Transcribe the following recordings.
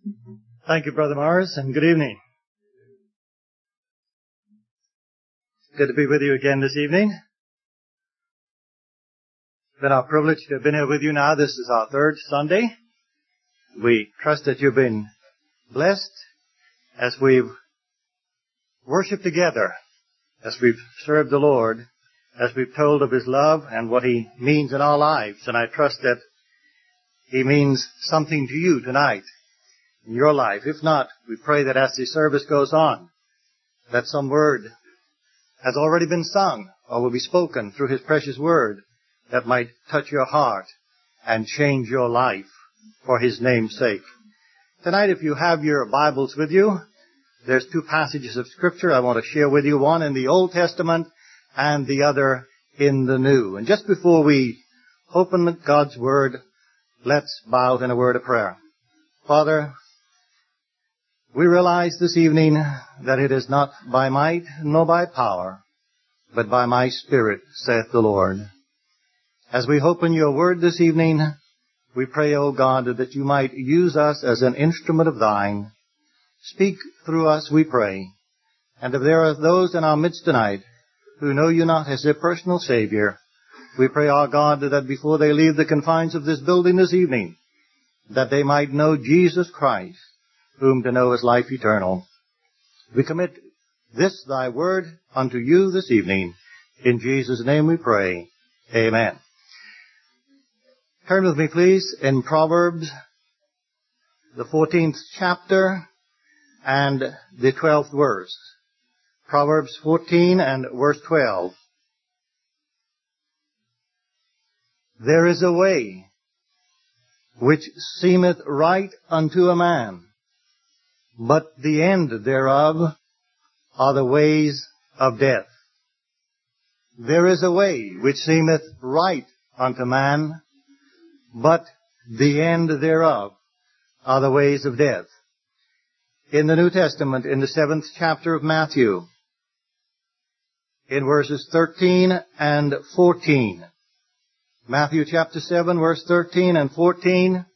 Thank you, Brother Morris, and good evening. Good to be with you again this evening. It's been our privilege to have been here with you now. This is our third Sunday. We trust that you've been blessed as we've worshiped together, as we've served the Lord, as we've told of His love and what He means in our lives. And I trust that He means something to you tonight in your life. If not, we pray that as the service goes on, that some word has already been sung or will be spoken through His precious word that might touch your heart and change your life for His name's sake. Tonight, if you have your Bibles with you, there's two passages of Scripture I want to share with you, one in the Old Testament and the other in the New. And just before we open God's Word, let's bow in a word of prayer. Father, we realize this evening that it is not by might nor by power, but by my Spirit, saith the Lord. As we open your word this evening, we pray, O God, that you might use us as an instrument of thine. Speak through us, we pray. And if there are those in our midst tonight who know you not as their personal Savior, we pray, our God, that before they leave the confines of this building this evening, that they might know Jesus Christ, whom to know is life eternal. We commit this thy word unto you this evening. In Jesus' name we pray. Amen. Turn with me, please, in Proverbs, the 14th chapter and the 12th verse. Proverbs 14 and verse 12. There is a way which seemeth right unto a man, but the end thereof are the ways of death. There is a way which seemeth right unto man, but the end thereof are the ways of death. In the New Testament, in the 7th chapter of Matthew, in verses 13 and 14, Matthew chapter 7, verse 13 and 14,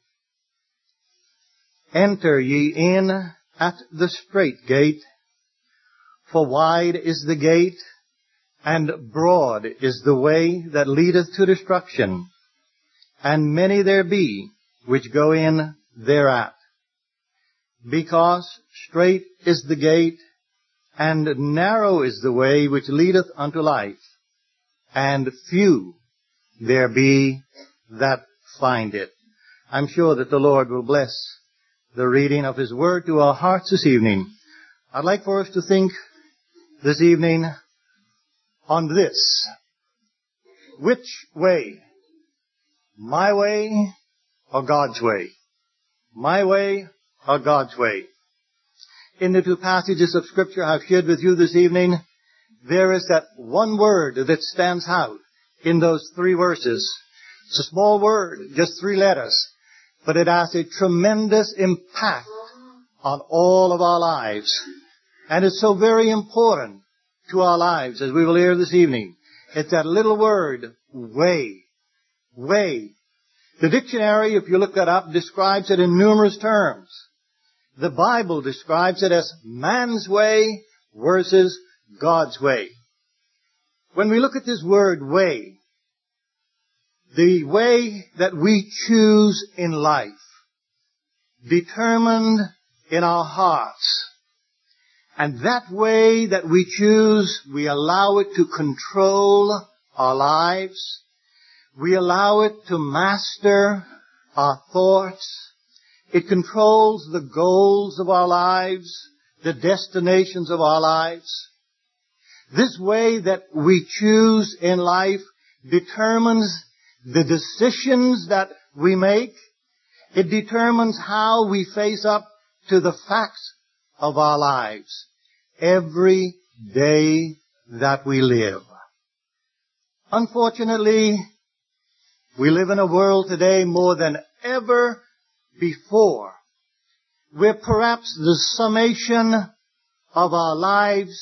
Enter ye in at the strait gate, for wide is the gate, and broad is the way that leadeth to destruction, and many there be which go in thereat. Because strait is the gate, and narrow is the way which leadeth unto life, and few there be that find it. I'm sure that the Lord will bless the reading of His Word to our hearts this evening. I'd like for us to think this evening on this. Which way? My way or God's way? My way or God's way? In the two passages of Scripture I've shared with you this evening, there is that one word that stands out in those three verses. It's a small word, just 3 letters, but it has a tremendous impact on all of our lives. And it's so very important to our lives, as we will hear this evening. It's that little word, way. Way. The dictionary, if you look that up, describes it in numerous terms. The Bible describes it as man's way versus God's way. When we look at this word, way, the way that we choose in life, determined in our hearts, and that way that we choose, we allow it to control our lives. We allow it to master our thoughts. It controls the goals of our lives, the destinations of our lives. This way that we choose in life determines the decisions that we make. It determines how we face up to the facts of our lives every day that we live. Unfortunately, we live in a world today more than ever before, where perhaps the summation of our lives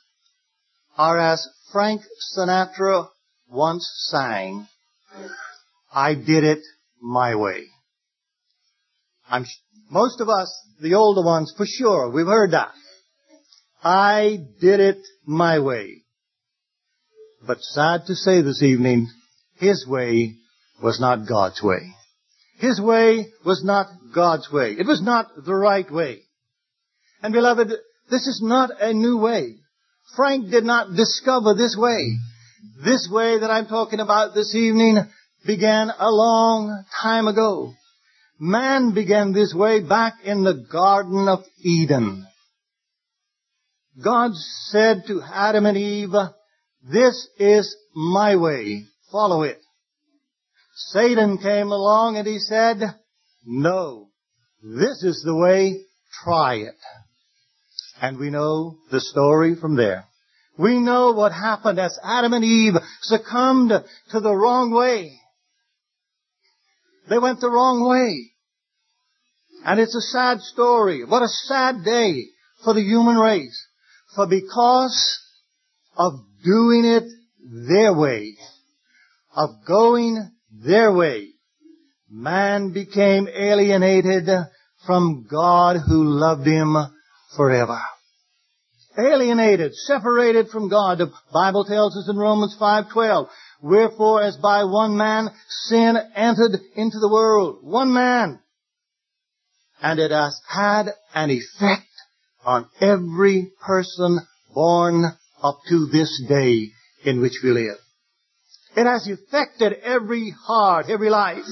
are as Frank Sinatra once sang, I did it my way. Most of us, the older ones, for sure, we've heard that. I did it my way. But sad to say this evening, his way was not God's way. His way was not God's way. It was not the right way. And beloved, this is not a new way. Frank did not discover this way. This way that I'm talking about this evening began a long time ago. Man began this way back in the Garden of Eden. God said to Adam and Eve, "This is my way. Follow it." Satan came along and he said, "No, this is the way. Try it." And we know the story from there. We know what happened as Adam and Eve succumbed to the wrong way. They went the wrong way. And it's a sad story. What a sad day for the human race. For because of doing it their way, of going their way, man became alienated from God who loved him forever. Alienated, separated from God. The Bible tells us in Romans 5:12, "Wherefore as by one man sin entered into the world." One man. And it has had an effect on every person born up to this day in which we live. It has affected every heart, every life.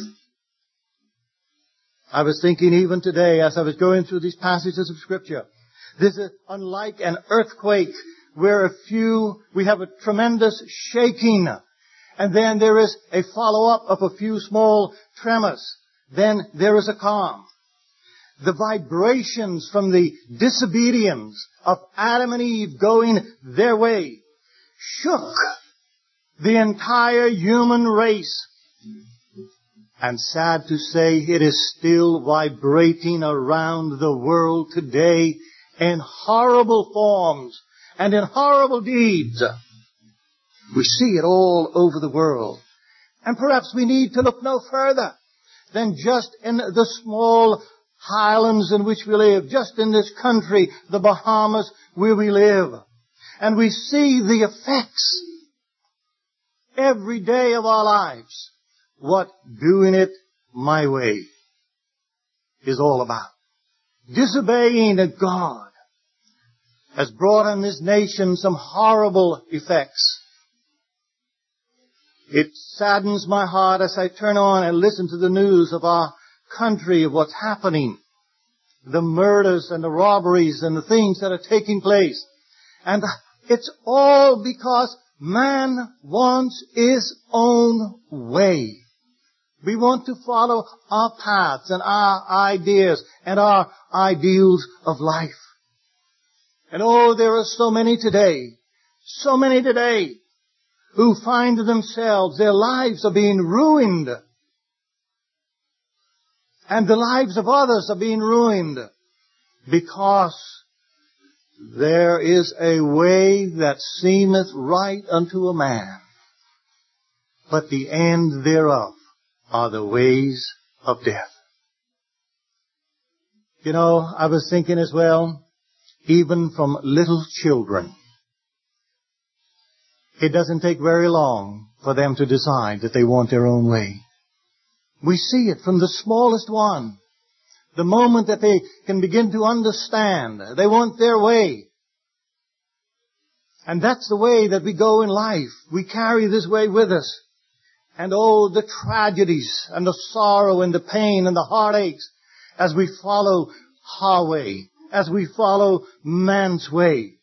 I was thinking even today as I was going through these passages of Scripture, this is unlike an earthquake where we have a tremendous shaking, and then there is a follow-up of a few small tremors. Then there is a calm. The vibrations from the disobedience of Adam and Eve going their way shook the entire human race. And sad to say, it is still vibrating around the world today in horrible forms and in horrible deeds. We see it all over the world. And perhaps we need to look no further than just in the small highlands in which we live, just in this country, the Bahamas, where we live. And we see the effects every day of our lives, what doing it my way is all about. Disobeying God has brought on this nation some horrible effects. It saddens my heart as I turn on and listen to the news of our country, of what's happening, the murders and the robberies and the things that are taking place. And it's all because man wants his own way. We want to follow our paths and our ideas and our ideals of life. And oh, there are so many today who find themselves, their lives are being ruined. And the lives of others are being ruined because there is a way that seemeth right unto a man, but the end thereof are the ways of death. You know, I was thinking as well, even from little children, it doesn't take very long for them to decide that they want their own way. We see it from the smallest one. The moment that they can begin to understand, they want their way. And that's the way that we go in life. We carry this way with us. And oh, the tragedies and the sorrow and the pain and the heartaches as we follow our way, as we follow man's way.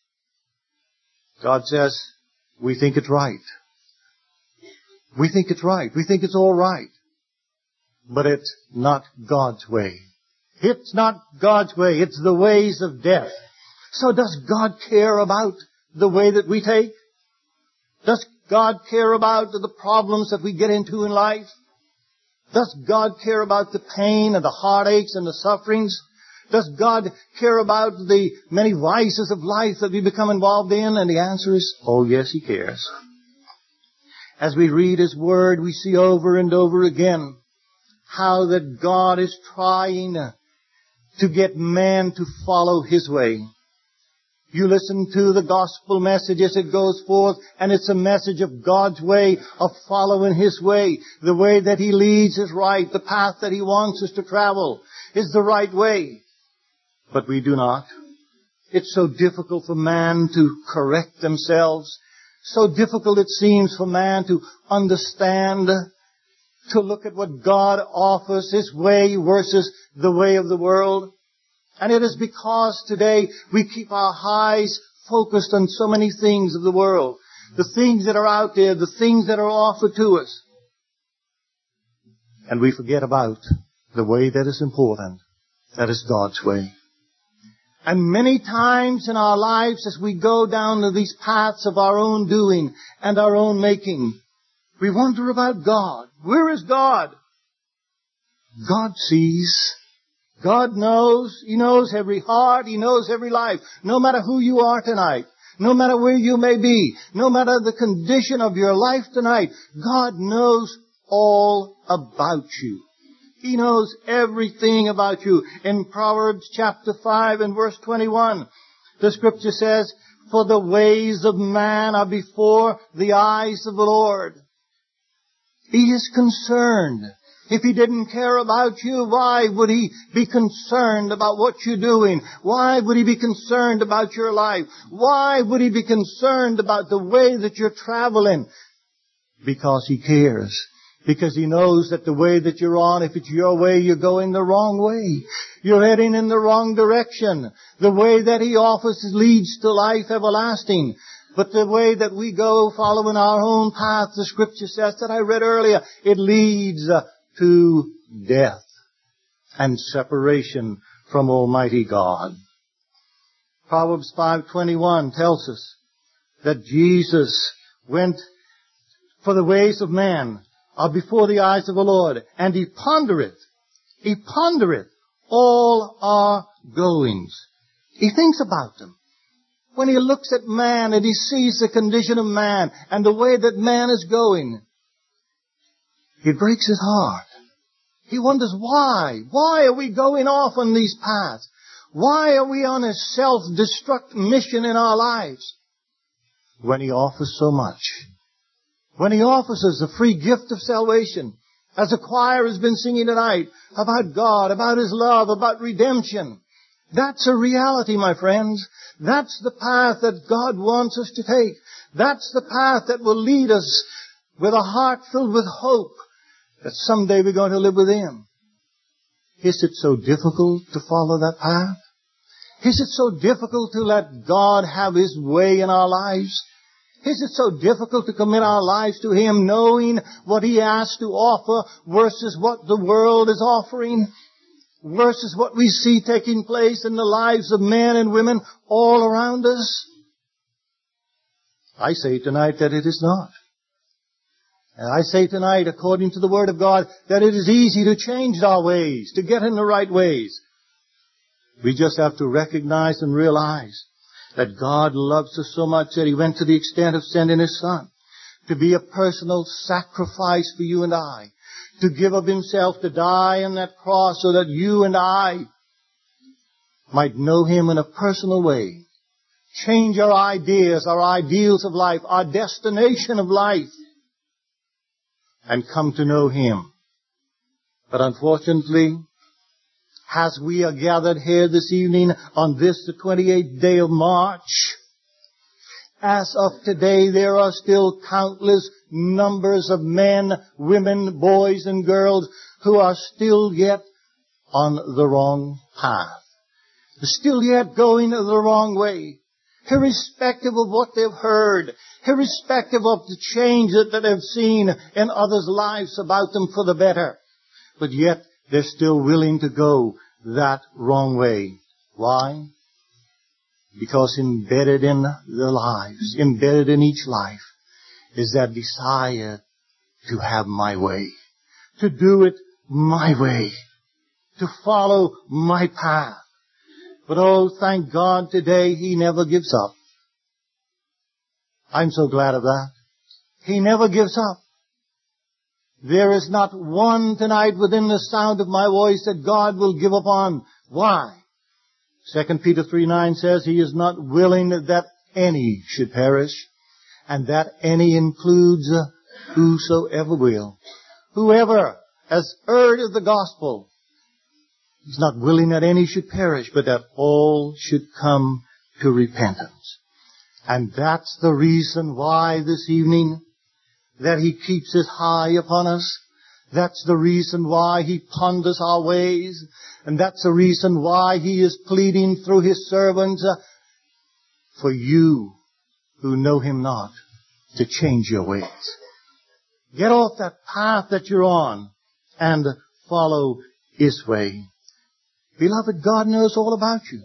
God says, we think it's right. We think it's right. We think it's all right. But it's not God's way. It's not God's way. It's the ways of death. So does God care about the way that we take? Does God care about the problems that we get into in life? Does God care about the pain and the heartaches and the sufferings? Does God care about the many vices of life that we become involved in? And the answer is, oh yes, He cares. As we read His Word, we see over and over again how that God is trying to get man to follow His way. You listen to the gospel message as it goes forth, and it's a message of God's way, of following His way. The way that He leads is right. The path that He wants us to travel is the right way. But we do not. It's so difficult for man to correct themselves. So difficult it seems for man to understand, to look at what God offers, His way versus the way of the world. And it is because today we keep our eyes focused on so many things of the world. The things that are out there, the things that are offered to us. And we forget about the way that is important. That is God's way. And many times in our lives as we go down to these paths of our own doing and our own making, we wonder about God. Where is God? God sees. God knows. He knows every heart. He knows every life. No matter who you are tonight, no matter where you may be, no matter the condition of your life tonight, God knows all about you. He knows everything about you. In Proverbs chapter 5 and verse 21, the scripture says, "For the ways of man are before the eyes of the Lord." He is concerned. If He didn't care about you, why would He be concerned about what you're doing? Why would He be concerned about your life? Why would He be concerned about the way that you're traveling? Because He cares. Because He knows that the way that you're on, if it's your way, you're going the wrong way. You're heading in the wrong direction. The way that He offers leads to life everlasting. But the way that we go following our own path, the scripture says that I read earlier, it leads to death and separation from Almighty God. Proverbs 5:21 tells us that Jesus went, "For the ways of man are before the eyes of the Lord, and He pondereth all our goings." He thinks about them. When He looks at man and He sees the condition of man and the way that man is going, it breaks His heart. He wonders why. Why are we going off on these paths? Why are we on a self-destruct mission in our lives? When He offers so much. When He offers us the free gift of salvation. As the choir has been singing tonight about God, about His love, about redemption. That's a reality, my friends. That's the path that God wants us to take. That's the path that will lead us with a heart filled with hope that someday we're going to live with Him. Is it so difficult to follow that path? Is it so difficult to let God have His way in our lives? Is it so difficult to commit our lives to Him, knowing what He has to offer versus what the world is offering? Versus what we see taking place in the lives of men and women all around us? I say tonight that it is not. And I say tonight, according to the Word of God, that it is easy to change our ways, to get in the right ways. We just have to recognize and realize that God loves us so much that He went to the extent of sending His Son to be a personal sacrifice for you and I. To give of Himself to die on that cross so that you and I might know Him in a personal way. Change our ideas, our ideals of life, our destination of life, and come to know Him. But unfortunately, as we are gathered here this evening on this, the 28th day of March, as of today, there are still countless numbers of men, women, boys, and girls who are still yet on the wrong path. Still yet going the wrong way. Irrespective of what they've heard. Irrespective of the change that they've seen in others' lives about them for the better. But yet, they're still willing to go that wrong way. Why? Because embedded in their lives, embedded in each life, is that desire to have my way, to do it my way, to follow my path. But oh, thank God today He never gives up. I'm so glad of that. He never gives up. There is not one tonight within the sound of my voice that God will give up on. Why? 2 Peter 3:9 says, He is not willing that any should perish, and that any includes whosoever will. Whoever has heard of the gospel, He's not willing that any should perish, but that all should come to repentance. And that's the reason why this evening that He keeps His eye upon us. That's the reason why He ponders our ways. And that's the reason why He is pleading through His servants for you who know Him not to change your ways. Get off that path that you're on and follow His way. Beloved, God knows all about you.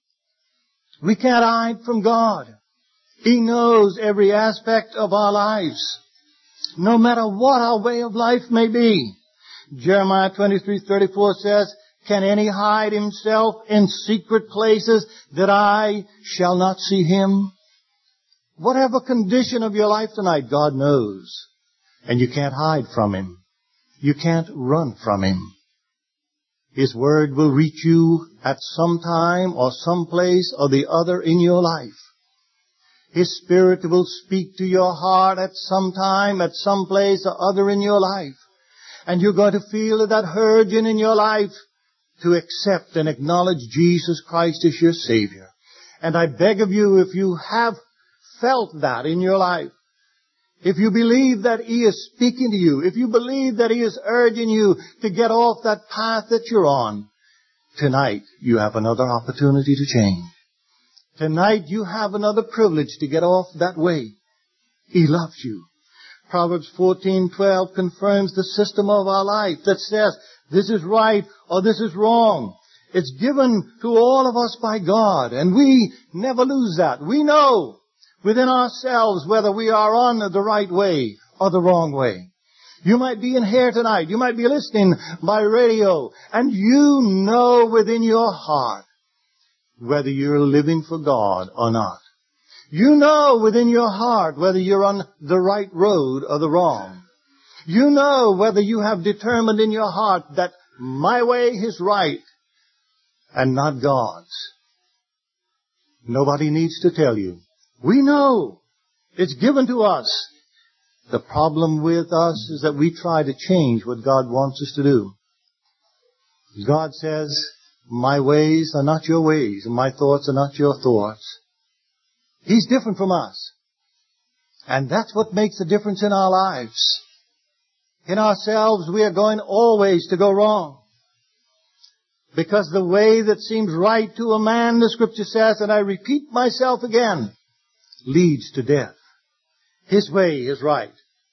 We can't hide from God. He knows every aspect of our lives, no matter what our way of life may be. Jeremiah 23:34 says, Can any hide himself in secret places that I shall not see him? Whatever condition of your life tonight, God knows. And you can't hide from Him. You can't run from Him. His Word will reach you at some time or some place or the other in your life. His Spirit will speak to your heart at some time, at some place or other in your life. And you're going to feel that urging in your life to accept and acknowledge Jesus Christ as your Savior. And I beg of you, if you have felt that in your life, if you believe that He is speaking to you, if you believe that He is urging you to get off that path that you're on, tonight you have another opportunity to change. Tonight you have another privilege to get off that way. He loves you. Proverbs 14:12 confirms the system of our life that says this is right or this is wrong. It's given to all of us by God, and we never lose that. We know within ourselves whether we are on the right way or the wrong way. You might be in here tonight. You might be listening by radio, and you know within your heart whether you're living for God or not. You know within your heart whether you're on the right road or the wrong. You know whether you have determined in your heart that my way is right and not God's. Nobody needs to tell you. We know. It's given to us. The problem with us is that we try to change what God wants us to do. God says, my ways are not your ways, and my thoughts are not your thoughts. He's different from us. And that's what makes a difference in our lives. In ourselves, we are going always to go wrong. Because the way that seems right to a man, the Scripture says, and I repeat myself again, leads to death. His way is right.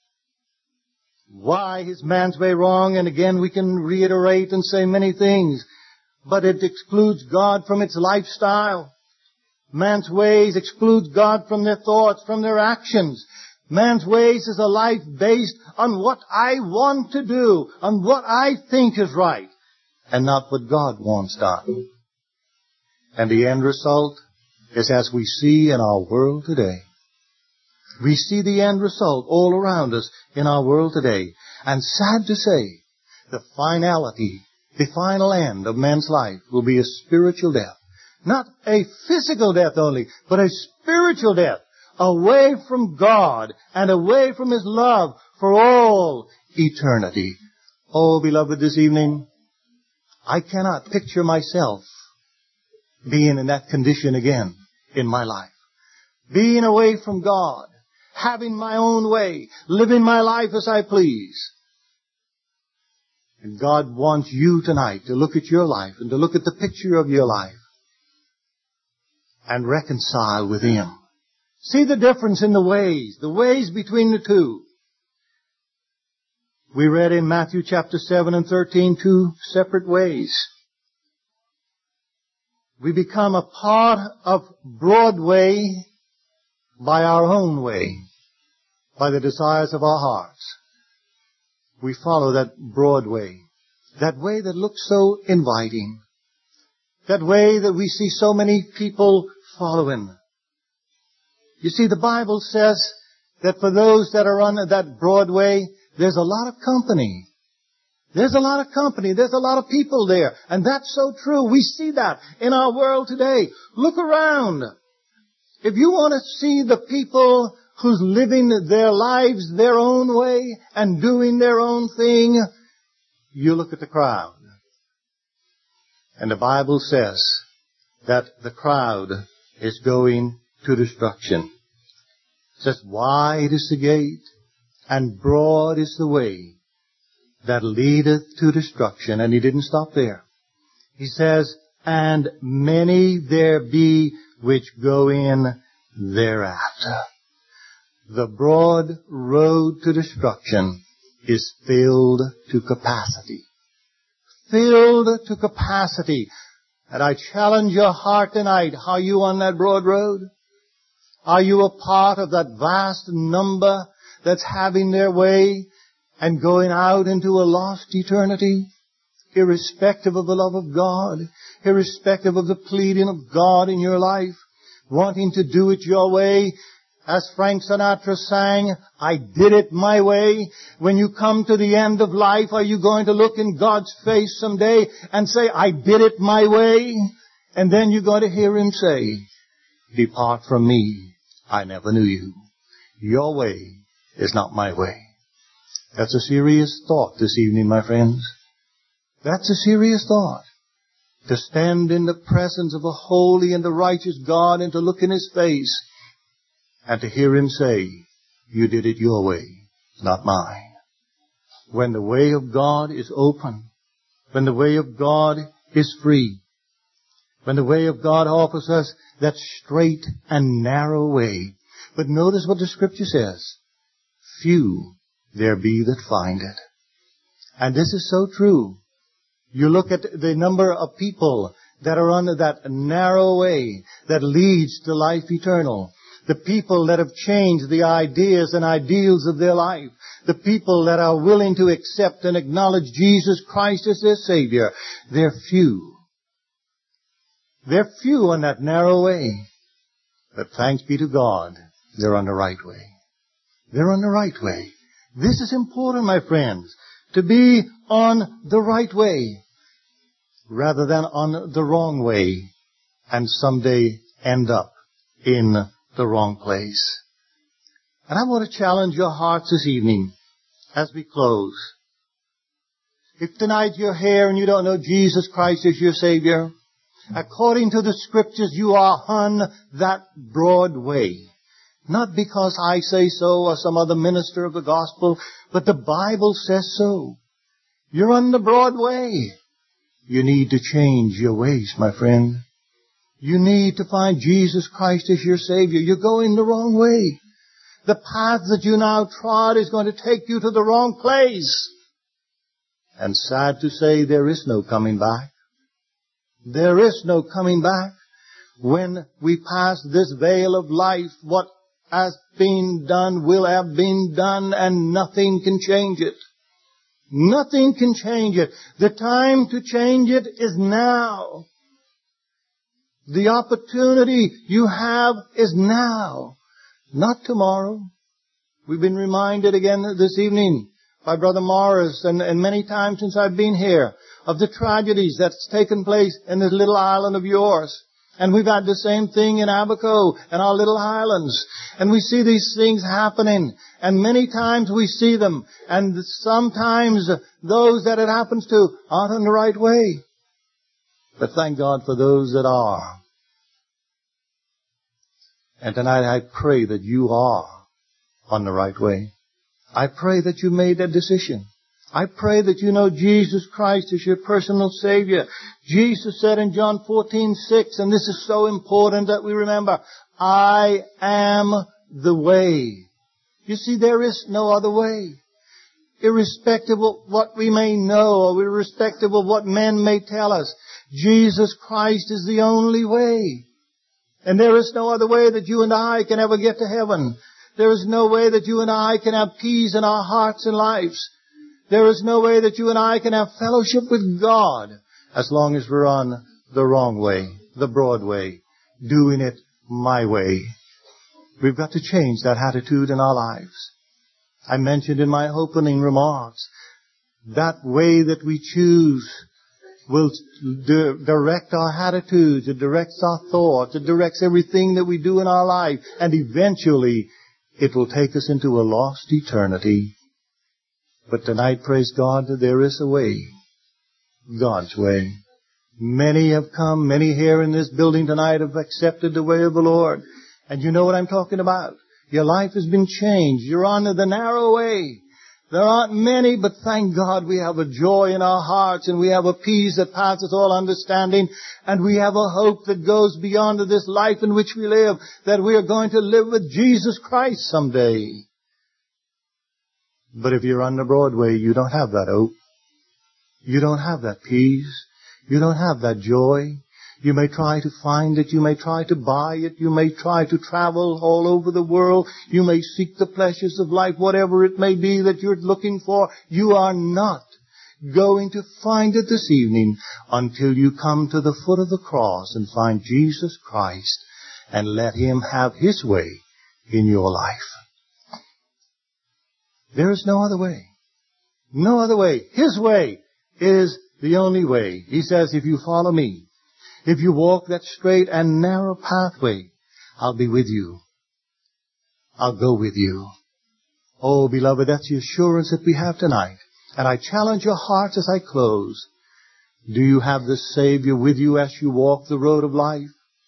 Why is man's way wrong? And again, we can reiterate and say many things, but it excludes God from its lifestyle. Man's ways excludes God from their thoughts, from their actions. Man's ways is a life based on what I want to do, on what I think is right, and not what God wants done. And the end result is as we see in our world today. We see the end result all around us in our world today. And sad to say, the finality, the final end of man's life will be a spiritual death. Not a physical death only, but a spiritual death. Away from God and away from His love for all eternity. Oh, beloved, this evening, I cannot picture myself being in that condition again in my life. Being away from God, having my own way, living my life as I please. And God wants you tonight to look at your life and to look at the picture of your life and reconcile with Him. See the difference in the ways between the two. We read in Matthew chapter 7 and 13 two separate ways. We become a part of Broadway by our own way, by the desires of our hearts. We follow that broad way, that way that looks so inviting, that way that we see so many people following. You see, the Bible says that for those that are on that broad way, there's a lot of company. There's a lot of company. There's a lot of people there. And that's so true. We see that in our world today. Look around. If you want to see the people who's living their lives their own way and doing their own thing, you look at the crowd. And the Bible says that the crowd is going to destruction. It says, wide is the gate, and broad is the way that leadeth to destruction. And he didn't stop there. He says, and many there be which go in thereafter. The broad road to destruction is filled to capacity. Filled to capacity. And I challenge your heart tonight. Are you on that broad road? Are you a part of that vast number that's having their way and going out into a lost eternity? Irrespective of the love of God, irrespective of the pleading of God in your life, wanting to do it your way. As Frank Sinatra sang, I did it my way. When you come to the end of life, are you going to look in God's face someday and say, I did it my way? And then you're going to hear Him say, depart from me, I never knew you. Your way is not my way. That's a serious thought this evening, my friends. That's a serious thought. To stand in the presence of a holy and a righteous God and to look in His face and to hear Him say, you did it your way, not mine. When the way of God is open, when the way of God is free, when the way of God offers us that straight and narrow way. But notice what the Scripture says. Few there be that find it. And this is so true. You look at the number of people that are on that narrow way that leads to life eternal. The people that have changed the ideas and ideals of their life. The people that are willing to accept and acknowledge Jesus Christ as their Savior. They're few. They're few on that narrow way. But thanks be to God, they're on the right way. They're on the right way. This is important, my friends, to be on the right way rather than on the wrong way and someday end up in the wrong place. And I want to challenge your hearts this evening as we close. If tonight you're here and you don't know Jesus Christ as your Savior, according to the Scriptures, you are on that broad way. Not because I say so or some other minister of the gospel, but the Bible says so. You're on the broad way. You need to change your ways, my friend. You need to find Jesus Christ as your Savior. You're going the wrong way. The path that you now trod is going to take you to the wrong place. And sad to say, there is no coming back. There is no coming back. When we pass this veil of life, what has been done will have been done, and nothing can change it. Nothing can change it. The time to change it is now. The opportunity you have is now, not tomorrow. We've been reminded again this evening by Brother Morris and many times since I've been here of the tragedies that's taken place in this little island of yours. And we've had the same thing in Abaco and our little islands. And we see these things happening. And many times we see them. And sometimes those that it happens to aren't on the right way. But thank God for those that are. And tonight I pray that you are on the right way. I pray that you made that decision. I pray that you know Jesus Christ as your personal Savior. Jesus said in John 14:6, and this is so important that we remember, I am the way. You see, there is no other way. Irrespective of what we may know, or irrespective of what men may tell us, Jesus Christ is the only way. And there is no other way that you and I can ever get to heaven. There is no way that you and I can have peace in our hearts and lives. There is no way that you and I can have fellowship with God as long as we're on the wrong way, the broad way, doing it my way. We've got to change that attitude in our lives. I mentioned in my opening remarks, that way that we choose will direct our attitudes, it directs our thoughts, it directs everything that we do in our life, and eventually it will take us into a lost eternity. But tonight, praise God, there is a way, God's way. Many have come, many here in this building tonight have accepted the way of the Lord. And you know what I'm talking about. Your life has been changed. You're on the narrow way. There aren't many, but thank God we have a joy in our hearts, and we have a peace that passes all understanding, and we have a hope that goes beyond this life in which we live, that we are going to live with Jesus Christ someday. But if you're on the Broadway, you don't have that hope. You don't have that peace. You don't have that joy. You may try to find it. You may try to buy it. You may try to travel all over the world. You may seek the pleasures of life, whatever it may be that you're looking for. You are not going to find it this evening until you come to the foot of the cross and find Jesus Christ and let Him have His way in your life. There is no other way. No other way. His way is the only way. He says, if you follow me, if you walk that straight and narrow pathway, I'll be with you. I'll go with you. Oh, beloved, that's the assurance that we have tonight. And I challenge your hearts as I close. Do you have the Savior with you as you walk the road of life?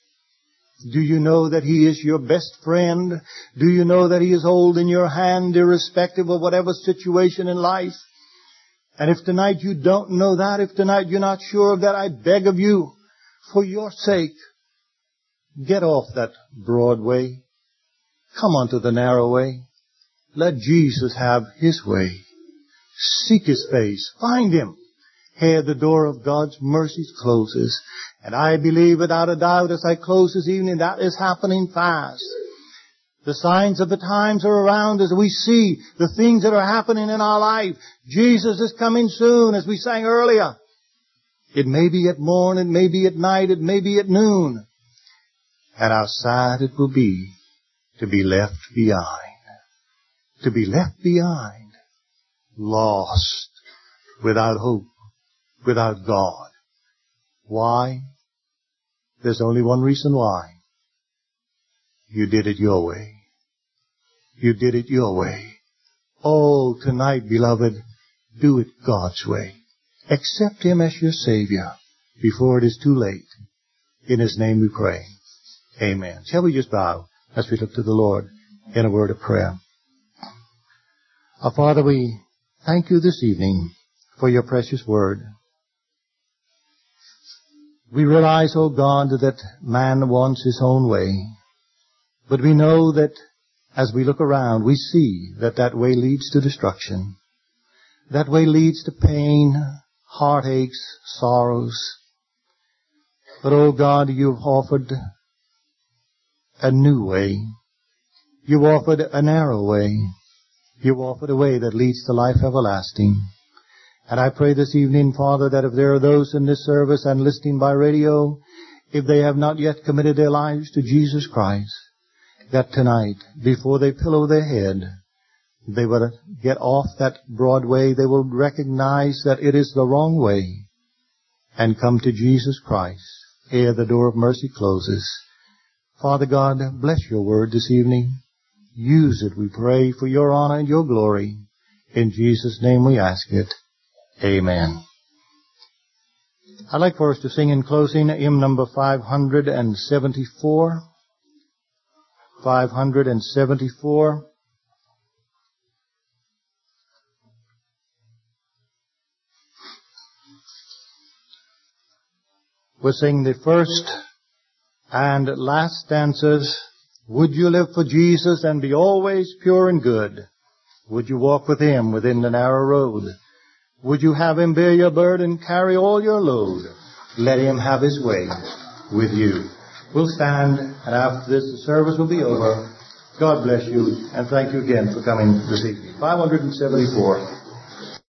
Do you know that He is your best friend? Do you know that He is holding your hand irrespective of whatever situation in life? And if tonight you don't know that, if tonight you're not sure of that, I beg of you, for your sake, get off that broad way. Come onto the narrow way. Let Jesus have His way. Seek His face. Find Him. Here the door of God's mercies closes. And I believe without a doubt as I close this evening, that is happening fast. The signs of the times are around as we see the things that are happening in our life. Jesus is coming soon, as we sang earlier. It may be at morn, it may be at night, it may be at noon. And how sad it will be to be left behind. To be left behind. Lost. Without hope. Without God. Why? There's only one reason why. You did it your way. You did it your way. Oh, tonight, beloved, do it God's way. Accept Him as your Savior before it is too late. In His name we pray. Amen. Shall we just bow as we look to the Lord in a word of prayer? Our Father, we thank You this evening for Your precious word. We realize, oh God, that man wants his own way. But we know that as we look around, we see that that way leads to destruction. That way leads to pain, heartaches, sorrows. But, oh God, You've offered a new way. You've offered a narrow way. You've offered a way that leads to life everlasting. And I pray this evening, Father, that if there are those in this service and listening by radio, if they have not yet committed their lives to Jesus Christ, that tonight, before they pillow their head, they will get off that broad way. They will recognize that it is the wrong way and come to Jesus Christ ere the door of mercy closes. Father God, bless Your word this evening. Use it, we pray, for Your honor and Your glory. In Jesus' name we ask it. Amen. I'd like for us to sing in closing hymn number 574. 574. We'll sing the first and last stanzas. Would you live for Jesus and be always pure and good? Would you walk with Him within the narrow road? Would you have Him bear your burden, carry all your load? Let Him have His way with you. We'll stand, and after this, the service will be over. God bless you, and thank you again for coming this evening. 574.